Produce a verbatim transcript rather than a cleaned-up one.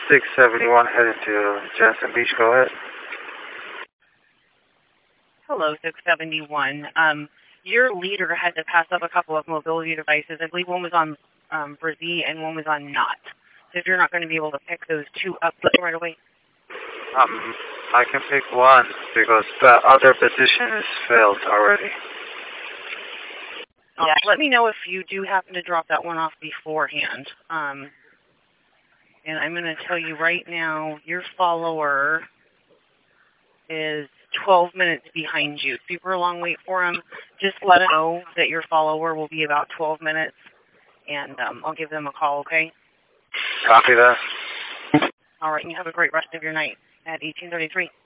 six seventy-one headed to Jansen Beach. Go ahead. Hello, six seventy-one. Um, your leader had to pass up a couple of mobility devices. I believe one was on um, Brzee and one was on Not. So if you're not going to be able to pick those two up right away. Um, I can pick one because the other position is filled already. Yeah, let me know if you do happen to drop that one off beforehand. Um, and I'm going to tell you right now, your follower is twelve minutes behind you. Super long wait for him. Just let him know that your follower will be about twelve minutes, and um, I'll give them a call, okay? Copy that. All right, and you have a great rest of your night at eighteen thirty-three.